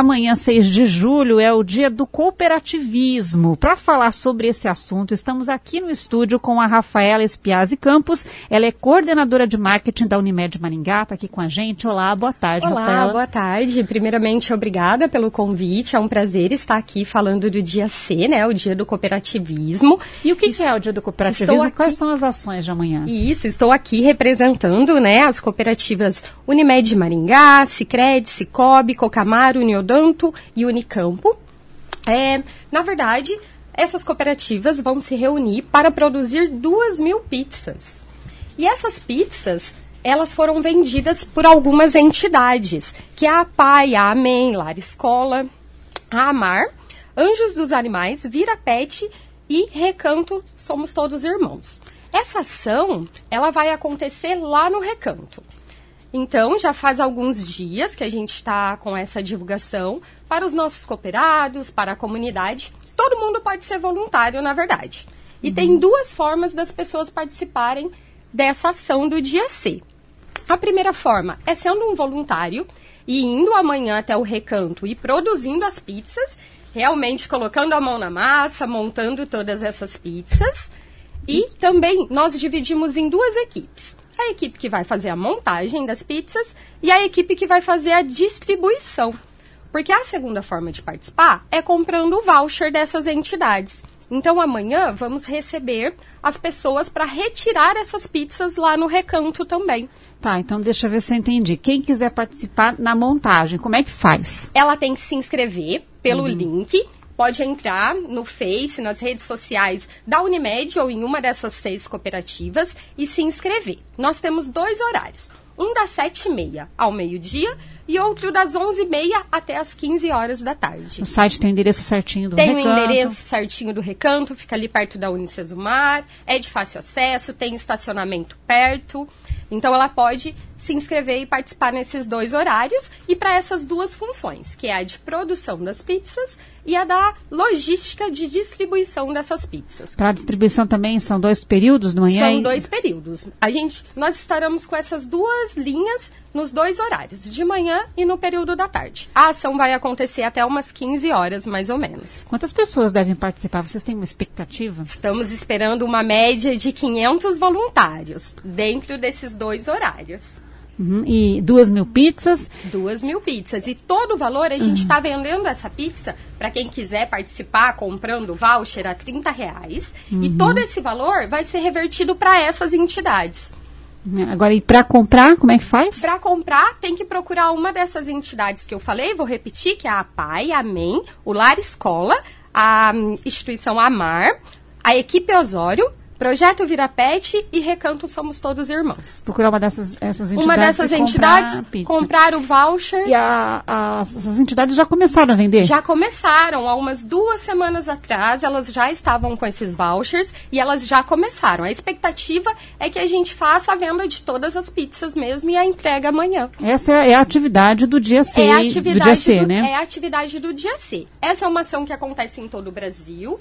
Amanhã, 6 de julho, é o dia do cooperativismo. Para falar sobre esse assunto, estamos aqui no estúdio com a Rafaela Espiazzi Campos. Ela é coordenadora de marketing da Unimed Maringá, está aqui com a gente. Olá, boa tarde, Olá, Rafaela. Olá, boa tarde. Primeiramente, obrigada pelo convite. É um prazer estar aqui falando do dia C, né, o dia do cooperativismo. E o que é o dia do cooperativismo? Quais são as ações de amanhã? Isso, estou aqui representando, né, as cooperativas Unimed Maringá, Sicredi, Cicobi, Cocamar, Uniodonto e Unicampo. Na verdade, essas cooperativas vão se reunir para produzir 2.000 pizzas. E essas pizzas, elas foram vendidas por algumas entidades, que é a APAI, a AMEM, Lar Escola, a AMAR, Anjos dos Animais, Vira Pet e Recanto Somos Todos Irmãos. Essa ação, ela vai acontecer lá no Recanto. Então, já faz alguns dias que a gente está com essa divulgação para os nossos cooperados, para a comunidade. Todo mundo pode ser voluntário, na verdade. E tem duas formas das pessoas participarem dessa ação do dia C. A primeira forma é sendo um voluntário e indo amanhã até o Recanto e produzindo as pizzas, realmente colocando a mão na massa, montando todas essas pizzas. E também nós dividimos em duas equipes. A equipe que vai fazer a montagem das pizzas e a equipe que vai fazer a distribuição. Porque a segunda forma de participar é comprando o voucher dessas entidades. Então, amanhã vamos receber as pessoas para retirar essas pizzas lá no Recanto também. Tá, então deixa eu ver se eu entendi. Quem quiser participar na montagem, como é que faz? Ela tem que se inscrever pelo link. Pode entrar no Face, nas redes sociais da Unimed ou em uma dessas 6 cooperativas e se inscrever. Nós temos 2 horários. Um das 7h30 ao meio-dia e outro das 11h30 até as 15 horas da tarde. O site tem o endereço certinho do Recanto? Tem o endereço certinho do Recanto, fica ali perto da Unicesumar, é de fácil acesso, tem estacionamento perto. Então, ela pode se inscrever e participar nesses 2 horários e para essas 2 funções, que é a de produção das pizzas e a da logística de distribuição dessas pizzas. Para a distribuição também são 2 períodos de manhã? São 2 períodos. Nós estaremos com essas 2 linhas nos 2 horários, de manhã e no período da tarde. A ação vai acontecer até umas 15 horas, mais ou menos. Quantas pessoas devem participar? Vocês têm uma expectativa? Estamos esperando uma média de 500 voluntários dentro desses 2 horários. E 2.000 pizzas? 2.000 pizzas. E todo o valor, a gente está vendendo essa pizza, para quem quiser participar, comprando o voucher, a R$30. E todo esse valor vai ser revertido para essas entidades. Agora, e para comprar, como é que faz? Para comprar, tem que procurar uma dessas entidades que eu falei, vou repetir, que é a APAI, a AMEM, o Lar Escola, a instituição AMAR, a equipe Osório, Projeto Vira Pet e Recanto Somos Todos Irmãos. Procurar uma dessas entidades. Uma dessas entidades, comprar o voucher. E essas entidades já começaram a vender? Já começaram. Há umas 2 semanas atrás, elas já estavam com esses vouchers e elas já começaram. A expectativa é que a gente faça a venda de todas as pizzas mesmo e a entrega amanhã. Essa é a atividade do dia C, né? É a atividade do dia C. Essa é uma ação que acontece em todo o Brasil.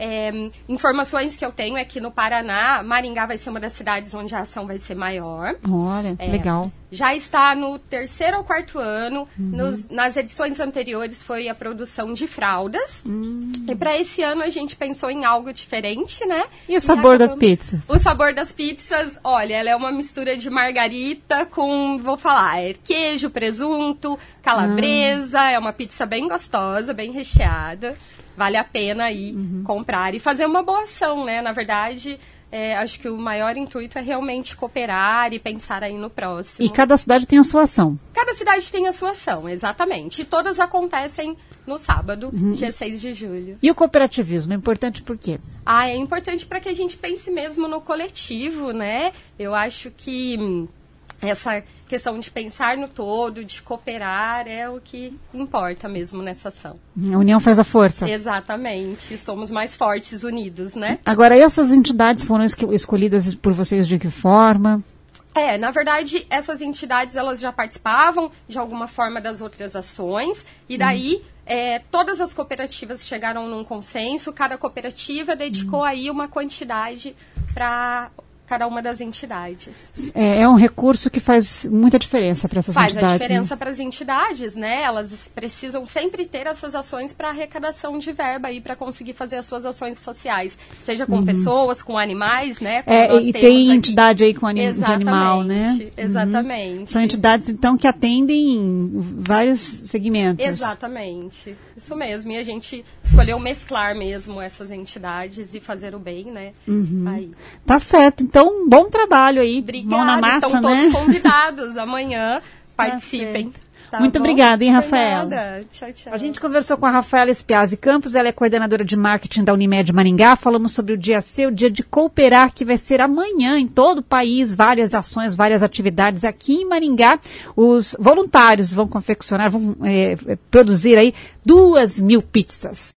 Informações que eu tenho é que no Paraná, Maringá vai ser uma das cidades onde a ação vai ser maior. Olha, legal. Já está no 3º ou 4º ano. Nas edições anteriores foi a produção de fraldas. E para esse ano a gente pensou em algo diferente, né? E o sabor das pizzas? O sabor das pizzas, olha, ela é uma mistura de margarita com, queijo, presunto, calabresa. É uma pizza bem gostosa, bem recheada. Vale a pena aí comprar e fazer uma boa ação, né? Na verdade, acho que o maior intuito é realmente cooperar e pensar aí no próximo. E cada cidade tem a sua ação? Cada cidade tem a sua ação, exatamente. E todas acontecem no sábado, dia 6 de julho. E o cooperativismo é importante por quê? É importante para que a gente pense mesmo no coletivo, né? Eu acho que essa questão de pensar no todo, de cooperar, é o que importa mesmo nessa ação. A união faz a força. Exatamente. Somos mais fortes unidos, né? Agora, essas entidades foram escolhidas por vocês de que forma? Na verdade, essas entidades, elas já participavam de alguma forma das outras ações, e daí todas as cooperativas chegaram num consenso, cada cooperativa dedicou aí uma quantidade para cada uma das entidades. É um recurso que faz muita diferença para essas entidades. Faz a diferença para as entidades, né? Elas precisam sempre ter essas ações para arrecadação de verba aí para conseguir fazer as suas ações sociais, seja com pessoas, com animais, né? E tem entidade aí com animal, né? Exatamente. São entidades, então, que atendem vários segmentos. Exatamente. Isso mesmo. E a gente escolheu mesclar mesmo essas entidades e fazer o bem, né? Aí. Tá certo. Então, bom trabalho aí. Obrigada. Mão na massa, estão né? todos convidados. Amanhã participem. Tá Muito bom? obrigada, hein, Rafaela? Obrigada. Tchau, tchau. A gente conversou com a Rafaela Espiazzi Campos, ela é coordenadora de marketing da Unimed Maringá. Falamos sobre o Dia C, o Dia de Cooperar, que vai ser amanhã em todo o país. Várias ações, várias atividades aqui em Maringá. Os voluntários vão confeccionar, vão produzir aí 2.000 pizzas.